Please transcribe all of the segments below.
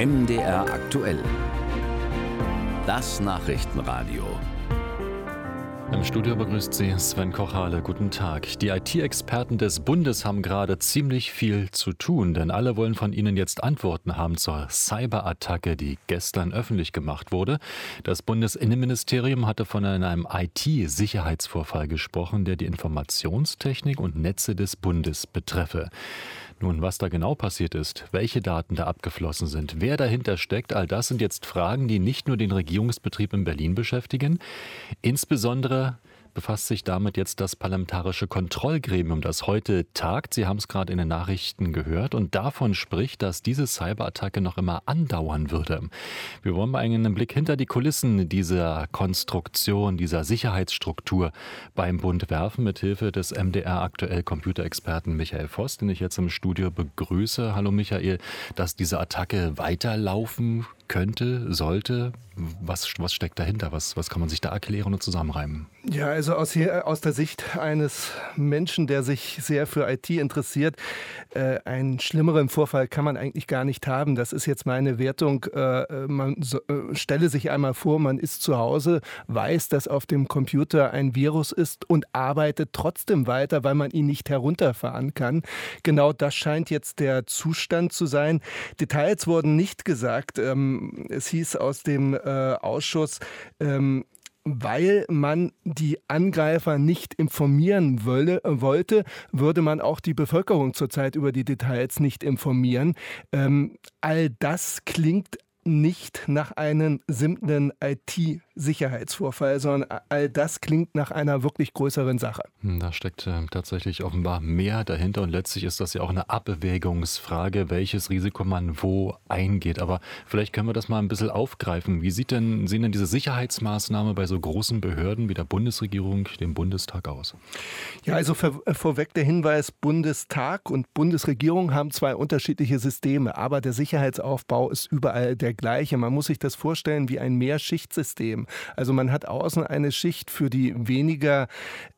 MDR aktuell. Das Nachrichtenradio. Im Studio begrüßt Sie Sven Kochale. Guten Tag. Die IT-Experten des Bundes haben gerade ziemlich viel zu tun, denn alle wollen von Ihnen jetzt Antworten haben zur Cyberattacke, die gestern öffentlich gemacht wurde. Das Bundesinnenministerium hatte von einem IT-Sicherheitsvorfall gesprochen, der die Informationstechnik und Netze des Bundes betreffe. Nun, was da genau passiert ist, welche Daten da abgeflossen sind, wer dahinter steckt, all das sind jetzt Fragen, die nicht nur den Regierungsbetrieb in Berlin beschäftigen. Insbesondere befasst sich damit jetzt das Parlamentarische Kontrollgremium, das heute tagt. Sie haben es gerade in den Nachrichten gehört und davon spricht, dass diese Cyberattacke noch immer andauern würde. Wir wollen mal einen Blick hinter die Kulissen dieser Konstruktion, dieser Sicherheitsstruktur beim Bund werfen, mit Hilfe des MDR aktuell Computerexperten Michael Voss, den ich jetzt im Studio begrüße. Hallo Michael, dass diese Attacke weiterlaufen könnte, sollte. Was steckt dahinter? Was kann man sich da erklären und zusammenreimen? Ja, also aus der Sicht eines Menschen, der sich sehr für IT interessiert, einen schlimmeren Vorfall kann man eigentlich gar nicht haben. Das ist jetzt meine Wertung. Man stelle sich einmal vor, man ist zu Hause, weiß, dass auf dem Computer ein Virus ist und arbeitet trotzdem weiter, weil man ihn nicht herunterfahren kann. Genau das scheint jetzt der Zustand zu sein. Details wurden nicht gesagt. Es hieß aus dem Ausschuss, weil man die Angreifer nicht informieren wollte, würde man auch die Bevölkerung zurzeit über die Details nicht informieren. All das klingt nicht nach einem simplen IT-Sicherheitsvorfall, sondern all das klingt nach einer wirklich größeren Sache. Da steckt tatsächlich offenbar mehr dahinter und letztlich ist das ja auch eine Abwägungsfrage, welches Risiko man wo eingeht. Aber vielleicht können wir das mal ein bisschen aufgreifen. Wie sehen denn diese Sicherheitsmaßnahmen bei so großen Behörden wie der Bundesregierung, dem Bundestag aus? Ja, also vorweg der Hinweis, Bundestag und Bundesregierung haben zwei unterschiedliche Systeme, aber der Sicherheitsaufbau ist überall der gleiche. Man muss sich das vorstellen wie ein Mehrschichtsystem. Also man hat außen eine Schicht für die weniger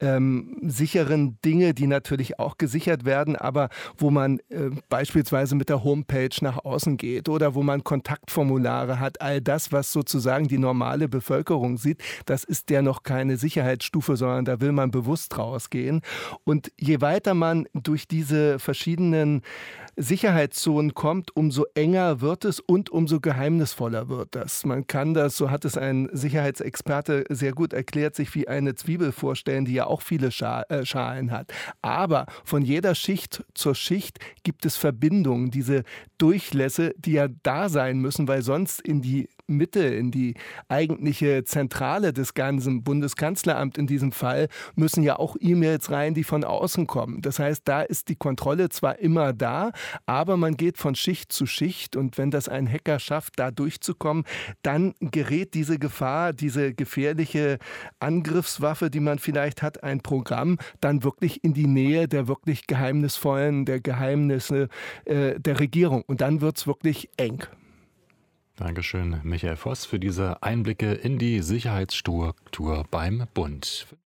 sicheren Dinge, die natürlich auch gesichert werden, aber wo man beispielsweise mit der Homepage nach außen geht oder wo man Kontaktformulare hat, all das, was sozusagen die normale Bevölkerung sieht, das ist ja noch keine Sicherheitsstufe, sondern da will man bewusst rausgehen. Und je weiter man durch diese verschiedenen Sicherheitszonen kommt, umso enger wird es und umso geheimnisvoller wird das. Man kann das, so hat es ein Sicherheitsexperte sehr gut erklärt, sich wie eine Zwiebel vorstellen, die ja auch viele Schalen hat. Aber von jeder Schicht zur Schicht gibt es Verbindungen, diese Durchlässe, die ja da sein müssen, weil sonst in die Mitte, in die eigentliche Zentrale des ganzen Bundeskanzleramt in diesem Fall, müssen ja auch E-Mails rein, die von außen kommen. Das heißt, da ist die Kontrolle zwar immer da, aber man geht von Schicht zu Schicht und wenn das ein Hacker schafft, da durchzukommen, dann gerät diese Gefahr, diese gefährliche Angriffswaffe, die man vielleicht hat, ein Programm, dann wirklich in die Nähe der wirklich geheimnisvollen, der Geheimnisse der Regierung. Und dann wird es wirklich eng. Dankeschön, Michael Voss, für diese Einblicke in die Sicherheitsstruktur beim Bund.